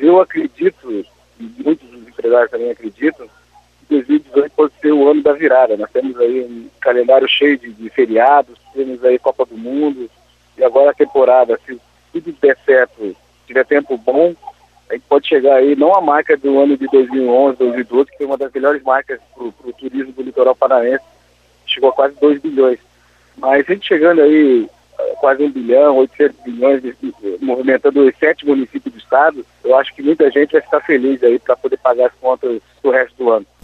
Eu acredito, e muitos dos empresários também acreditam, que 2018 pode ser o ano da virada. Nós temos aí um calendário cheio de feriados, temos aí Copa do Mundo, e agora a temporada, se tudo der certo, tiver tempo bom, a gente pode chegar aí, não a marca do ano de 2011, 2012, que foi uma das melhores marcas para o turismo do litoral paranaense, chegou a quase 2 bilhões. Mas a gente chegando aí quase 1 bilhão, 800 bilhões, movimentando os 7 municípios do estado, eu acho que muita gente vai ficar feliz aí para poder pagar as contas do resto do ano.